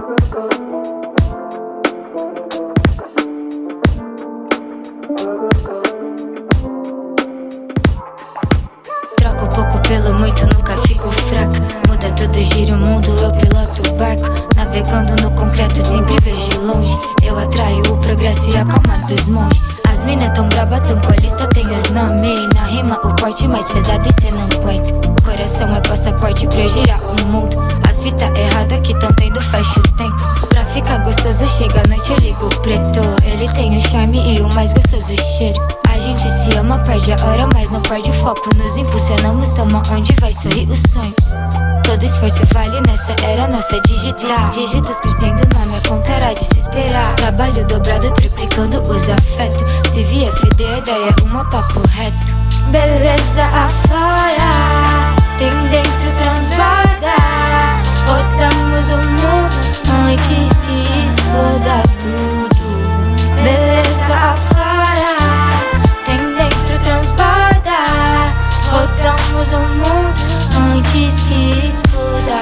Troco pouco pelo muito, nunca fico fraca. Muda tudo, gira o mundo, eu piloto o barco. Navegando no concreto, sempre vejo longe. Eu atraio o progresso e a calma dos monges. As mina tão braba, tão com a lista, tem os nomes. Na rima o porte mais pesado e cê não aguenta. Coração é passaporte pra eu girar o mundo. As fitas erradas que tão tendo, fecha o tempo. Pra ficar gostoso, chega a noite, eu ligo o preto. Ele tem o charme e o mais gostoso cheiro. A gente se ama, perde a hora, mas não perde o foco. Nos impulsionamos, tamo onde vai sorrir os sonhos. Todo esforço vale nessa era nossa digital. Dígitos crescendo na minha conta, era de se esperar. Trabalho dobrado, triplicando os afetos. Se vier feder, a ideia é uma papo reto. Beleza afora, tem dentro transborda. Rodamos o mundo antes que exploda tudo. Beleza afora, tem dentro transborda. Rodamos o mundo antes que exploda.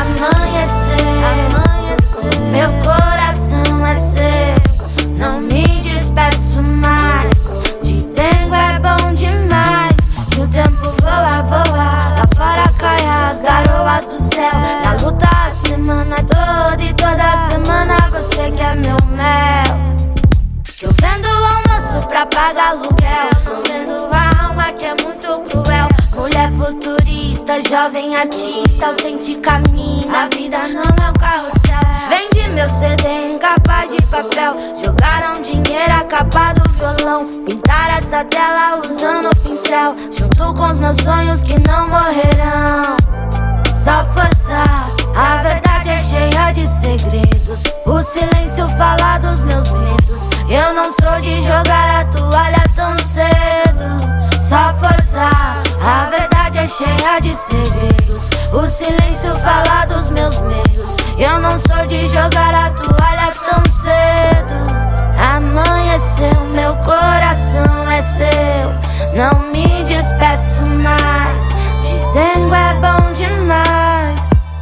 Amanhecer, meu coração é seu. Não me despeço mais. De dengo é bom demais. E o tempo voa, voa. Lá fora cai as garoas do céu. Na luta a semana toda e toda semana você quer meu mel. Que eu vendo o almoço pra pagar aluguel. Não vendo a alma que é muito cruel. Mulher futurista, jovem artista, autêntica mina. A vida não é um carrossel. Vende meu CD em capa de papel. Jogaram dinheiro, a capa do violão. Pintaram essa tela usando o pincel. Junto com os meus sonhos que não morrerão. Só forçar, a verdade é cheia de segredos. O silêncio fala dos meus medos. Eu não sou de jogar a toalha tão cedo. Só forçar, a verdade é cheia de segredos. O silêncio fala dos meus medos. Eu não sou de jogar a toalha tão cedo. Amanheceu, meu coração é seu. Não me despeço mais. De dengo é bom demais.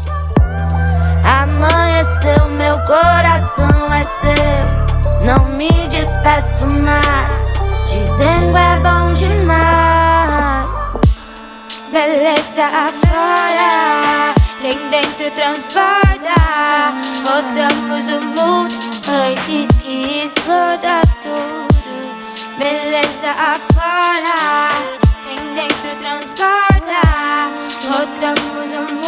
Amanheceu, meu coração é seu. Não me despeço mais. De dengo é bom demais. Beleza afora, tem dentro transborda. Rodamos o mundo antes que exploda tudo. Beleza afora, tem dentro transborda. Rodamos o mundo